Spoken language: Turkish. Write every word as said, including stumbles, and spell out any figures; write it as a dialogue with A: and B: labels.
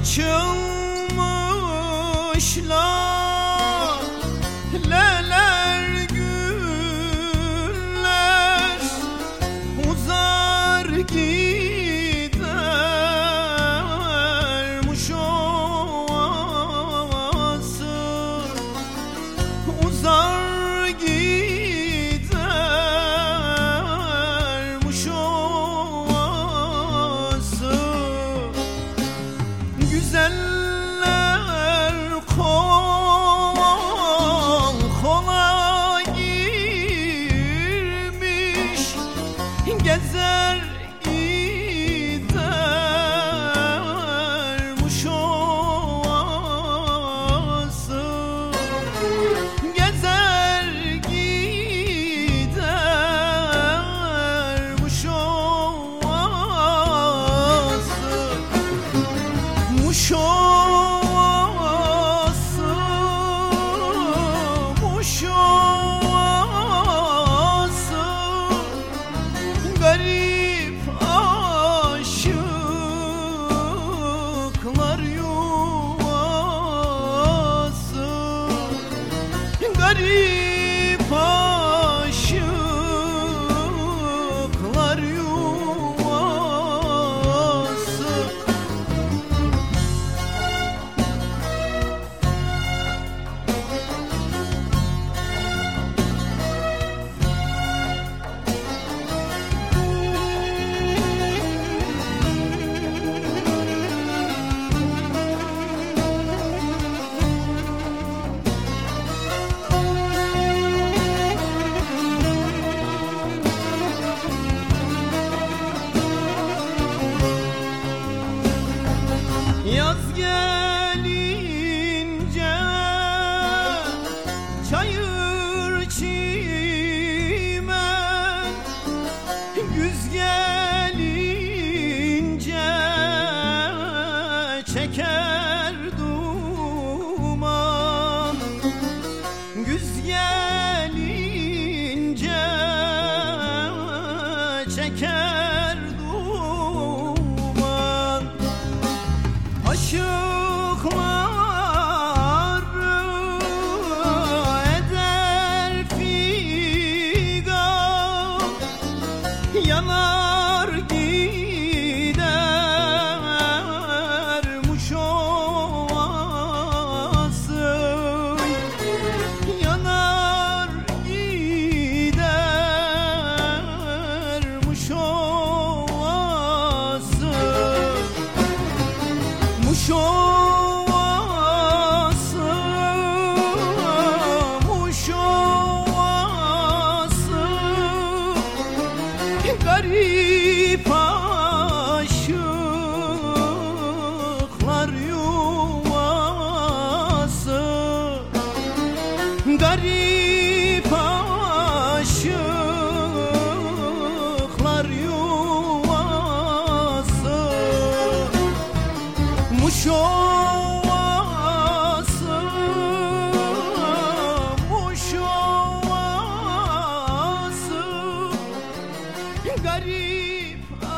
A: Açılmışlar leler güller, uzar gidermiş ovası, uzar gidermiş ovası. Güzeller kol kola girmiş, gezer gidermiş ovası, gezer gidermiş ovası. Muş ovası, muş ovası, garip aşıklar yuvası, garip aşıklar yuvası. Yaz gelince çayır çimen, güz gelince çeker duman, güz gelince çeker duman. Aşıkları eder figan, yanar gidermiş ovası, yanar gidermiş ovası. Muş ovası, muş ovası, garip aşıklar yuvası, garip aşıklar yuvası. Muş ovası, muş ovası, garip